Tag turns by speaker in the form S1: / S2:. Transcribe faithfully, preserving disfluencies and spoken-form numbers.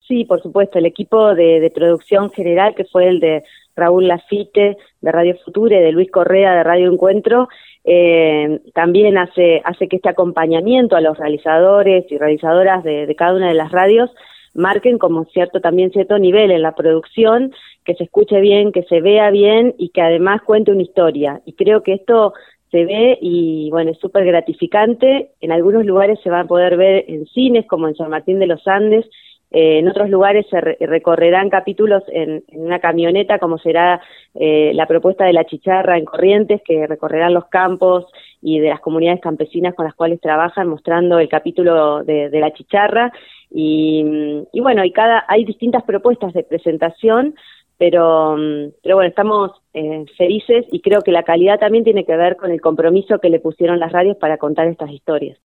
S1: Sí, por supuesto, el equipo de, de producción general, que fue el de Raúl Lafite, de Radio Future, de Luis Correa, de Radio Encuentro, eh, también hace, hace que este acompañamiento a los realizadores y realizadoras de, de cada una de las radios marquen como cierto también cierto nivel en la producción, que se escuche bien, que se vea bien y que además cuente una historia. Y creo que esto se ve y bueno, es súper gratificante. En algunos lugares se va a poder ver en cines, como en San Martín de los Andes. Eh, en otros lugares se re recorrerán capítulos en, en una camioneta, como será eh, la propuesta de La Chicharra en Corrientes, que recorrerán los campos y de las comunidades campesinas con las cuales trabajan, mostrando el capítulo de, de La Chicharra. Y, y bueno, y cada hay distintas propuestas de presentación, pero, pero bueno, estamos eh, felices y creo que la calidad también tiene que ver con el compromiso que le pusieron las radios para contar estas historias.